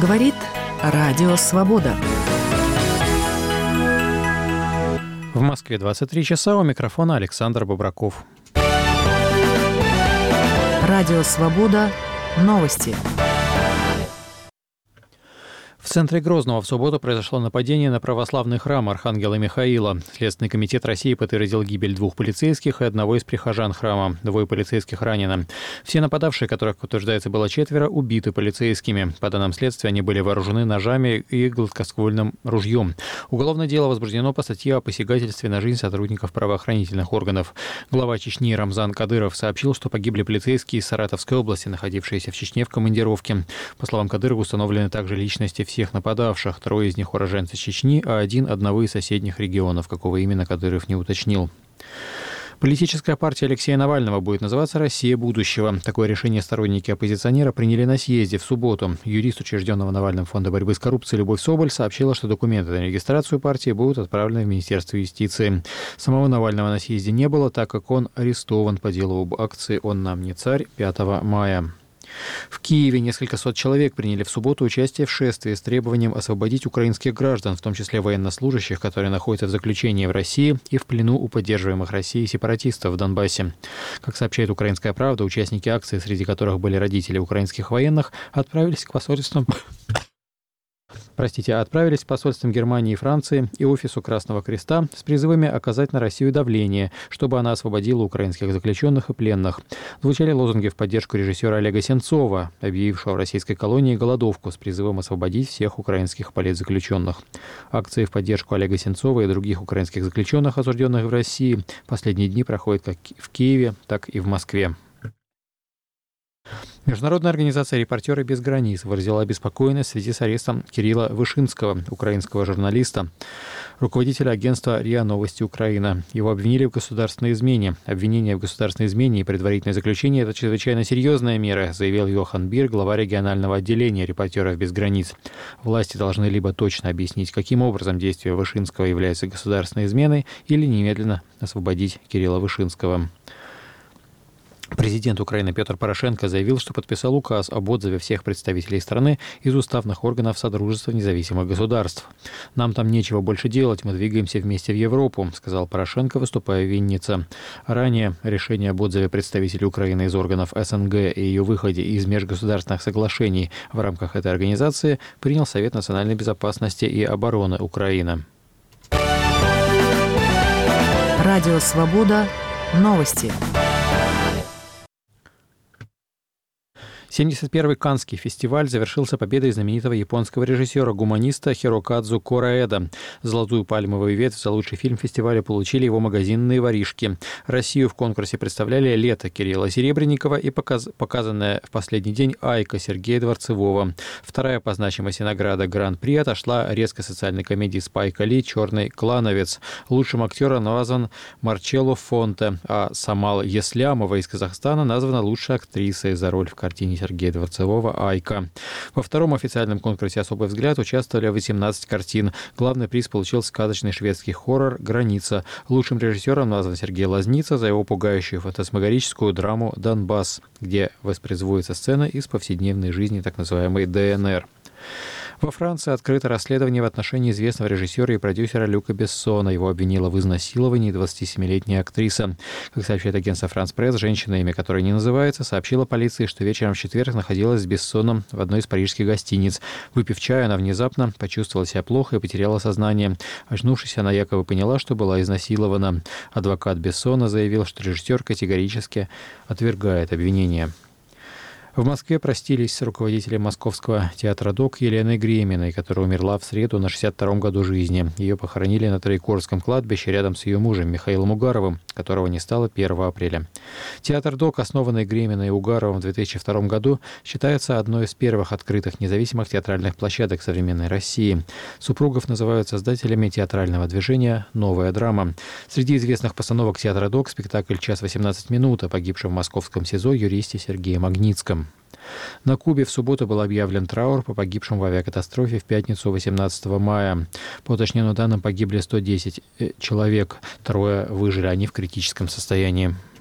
Говорит Радио Свобода. В Москве 23 часа, у микрофона Александр Бобраков. Радио Свобода. Новости. В центре Грозного в субботу произошло нападение на православный храм Архангела Михаила. Следственный комитет России подтвердил гибель 2 полицейских и одного из прихожан храма. 2 полицейских ранены. Все нападавшие, которых, как утверждается, было 4, убиты полицейскими. По данным следствия, они были вооружены ножами и гладкоствольным ружьем. Уголовное дело возбуждено по статье о посягательстве на жизнь сотрудников правоохранительных органов. Глава Чечни Рамзан Кадыров сообщил, что погибли полицейские из Саратовской области, находившиеся в Чечне в командировке. По словам Кадырова, установлены также личности всех нападавших. 3 из них уроженцы Чечни, а 1 одного из соседних регионов. Какого именно, Кадыров не уточнил. Политическая партия Алексея Навального будет называться «Россия будущего». Такое решение сторонники оппозиционера приняли на съезде в субботу. Юрист учрежденного Навальным фонда борьбы с коррупцией Любовь Соболь сообщила, что документы на регистрацию партии будут отправлены в Министерство юстиции. Самого Навального на съезде не было, так как он арестован по делу об акции «Он нам не царь» 5 мая. В Киеве несколько сот человек приняли в субботу участие в шествии с требованием освободить украинских граждан, в том числе военнослужащих, которые находятся в заключении в России и в плену у поддерживаемых Россией сепаратистов в Донбассе. Как сообщает «Украинская правда», участники акции, среди которых были родители украинских военных, отправились к посольствам Германии и Франции и Офису Красного Креста с призывами оказать на Россию давление, чтобы она освободила украинских заключенных и пленных. Звучали лозунги в поддержку режиссера Олега Сенцова, объявившего в российской колонии голодовку с призывом освободить всех украинских политзаключенных. Акции в поддержку Олега Сенцова и других украинских заключенных, осужденных в России, последние дни проходят как в Киеве, так и в Москве. Международная организация «Репортеры без границ» выразила обеспокоенность в связи с арестом Кирилла Вышинского, украинского журналиста, руководителя агентства РИА Новости Украина. Его обвинили в государственной измене. Обвинение в государственной измене и предварительное заключение – это чрезвычайно серьезная мера, заявил Йохан Бир, глава регионального отделения «Репортеров без границ». Власти должны либо точно объяснить, каким образом действия Вышинского являются государственной изменой, или немедленно освободить Кирилла Вышинского. Президент Украины Петр Порошенко заявил, что подписал указ об отзыве всех представителей страны из уставных органов Содружества независимых государств. «Нам там нечего больше делать, мы двигаемся вместе в Европу», сказал Порошенко, выступая в Виннице. Ранее решение об отзыве представителей Украины из органов СНГ и ее выходе из межгосударственных соглашений в рамках этой организации принял Совет национальной безопасности и обороны Украины. Радио Свобода. Новости. 71-й Каннский фестиваль завершился победой знаменитого японского режиссера-гуманиста Хирокадзу Кораэда. Золотую пальмовую ветвь за лучший фильм фестиваля получили его «Магазинные воришки». Россию в конкурсе представляли «Лето» Кирилла Серебренникова и показанная в последний день «Айка» Сергея Дворцевого. Вторая по значимости награда Гран-при отошла резко социальной комедии Спайка Ли «Черный клановец». Лучшим актером назван Марчелло Фонте, а Самал Еслямова из Казахстана названа лучшей актрисой за роль в картине Сергея Дворцевого «Айка». Во втором официальном конкурсе «Особый взгляд» участвовали 18 картин. Главный приз получил сказочный шведский хоррор «Граница». Лучшим режиссером назван Сергей Лазница за его пугающую фантасмагорическую драму «Донбасс», где воспроизводится сцена из повседневной жизни так называемой ДНР. Во Франции открыто расследование в отношении известного режиссера и продюсера Люка Бессона. Его обвинила в изнасиловании 27-летняя актриса. Как сообщает агентство «Франс Пресс», женщина, имя которой не называется, сообщила полиции, что вечером в четверг находилась с Бессоном в одной из парижских гостиниц. Выпив чай, она внезапно почувствовала себя плохо и потеряла сознание. Очнувшись, она якобы поняла, что была изнасилована. Адвокат Бессона заявил, что режиссер категорически отвергает обвинения. В Москве простились с руководителем Московского театра ДОК Еленой Греминой, которая умерла в среду на 62-м году жизни. Ее похоронили на Троекурском кладбище рядом с ее мужем Михаилом Угаровым, которого не стало 1 апреля. Театр ДОК, основанный Греминой и Угаровым в 2002 году, считается одной из первых открытых независимых театральных площадок современной России. Супругов называют создателями театрального движения «Новая драма». Среди известных постановок театра ДОК спектакль «Час 18 минут» о погибшем в московском СИЗО юристе Сергее Магнитском. На Кубе в субботу был объявлен траур по погибшим в авиакатастрофе в пятницу 18 мая. По уточненным данным, погибли 110 человек. 3 выжили, они в критическом состоянии.